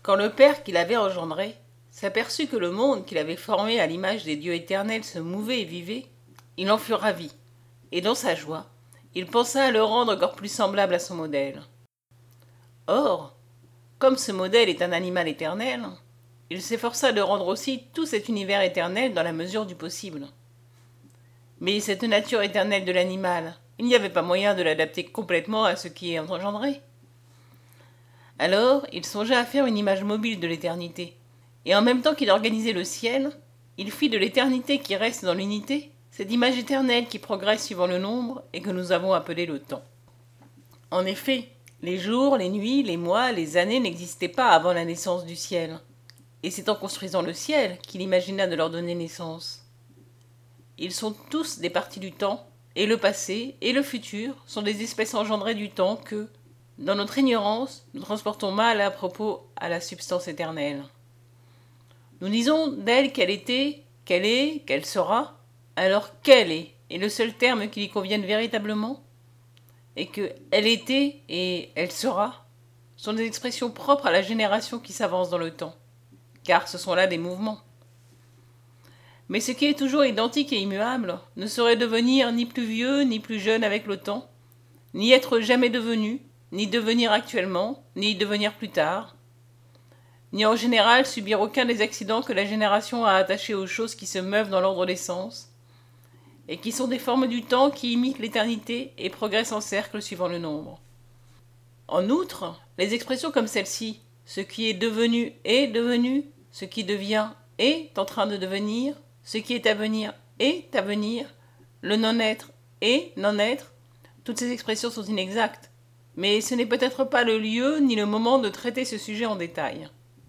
Quand le Père qui l'avait engendré s'aperçut que le monde qu'il avait formé à l'image des dieux éternels se mouvait et vivait, il en fut ravi, et dans sa joie, il pensa à le rendre encore plus semblable à son modèle. Or, comme ce modèle est un animal éternel, il s'efforça de rendre aussi tout cet univers éternel dans la mesure du possible. Mais cette nature éternelle de l'animal, il n'y avait pas moyen de l'adapter complètement à ce qui est engendré. Alors, il songea à faire une image mobile de l'éternité, et en même temps qu'il organisait le ciel, il fit de l'éternité qui reste dans l'unité cette image éternelle qui progresse suivant le nombre et que nous avons appelé le temps. En effet, les jours, les nuits, les mois, les années n'existaient pas avant la naissance du ciel, et c'est en construisant le ciel qu'il imagina de leur donner naissance. Ils sont tous des parties du temps, et le passé et le futur sont des espèces engendrées du temps que, dans notre ignorance, nous transportons mal à propos à la substance éternelle. Nous disons d'elle qu'elle était, qu'elle est, qu'elle sera, alors qu'elle est le seul terme qui lui convienne véritablement, et que elle était et elle sera sont des expressions propres à la génération qui s'avance dans le temps, car ce sont là des mouvements. Mais ce qui est toujours identique et immuable ne saurait devenir ni plus vieux ni plus jeune avec le temps, ni être jamais devenu, ni devenir actuellement, ni devenir plus tard, ni en général subir aucun des accidents que la génération a attachés aux choses qui se meuvent dans l'ordre des sens, et qui sont des formes du temps qui imitent l'éternité et progressent en cercle suivant le nombre. En outre, les expressions comme celle-ci, ce qui est devenu, ce qui devient est en train de devenir, ce qui est à venir, le non-être est non-être, toutes ces expressions sont inexactes, mais ce n'est peut-être pas le lieu ni le moment de traiter ce sujet en détail.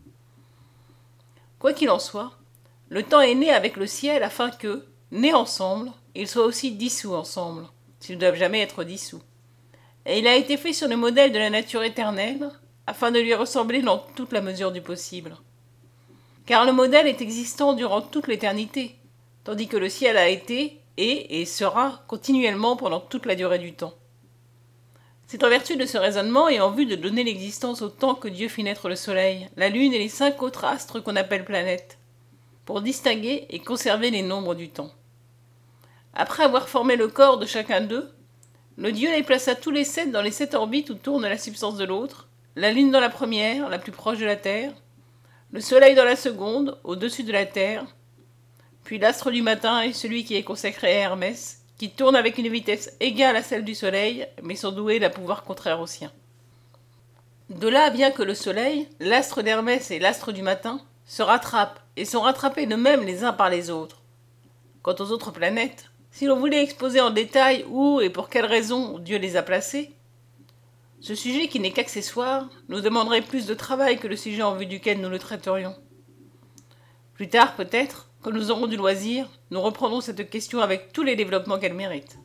Quoi qu'il en soit, le temps est né avec le ciel afin que, nés ensemble, ils soient aussi dissous ensemble, s'ils ne doivent jamais être dissous. Et il a été fait sur le modèle de la nature éternelle, afin de lui ressembler dans toute la mesure du possible. Car le modèle est existant durant toute l'éternité, tandis que le ciel a été, est et sera continuellement pendant toute la durée du temps. C'est en vertu de ce raisonnement et en vue de donner l'existence au temps que Dieu fit naître le soleil, la lune et les 5 autres astres qu'on appelle planètes, pour distinguer et conserver les nombres du temps. Après avoir formé le corps de chacun d'eux, le Dieu les plaça tous les 7 dans les 7 orbites où tourne la substance de l'autre, la lune dans la première, la plus proche de la Terre, le soleil dans la seconde, au-dessus de la Terre, puis l'astre du matin est celui qui est consacré à Hermès, qui tourne avec une vitesse égale à celle du soleil, mais sont doués d'un pouvoir contraire au sien. De là vient que le soleil, l'astre d'Hermès et l'astre du matin, se rattrapent, et sont rattrapés de même les uns par les autres. Quant aux autres planètes, si l'on voulait exposer en détail où et pour quelles raisons Dieu les a placées, ce sujet qui n'est qu'accessoire nous demanderait plus de travail que le sujet en vue duquel nous le traiterions. Plus tard, peut-être, quand nous aurons du loisir, nous reprendrons cette question avec tous les développements qu'elle mérite.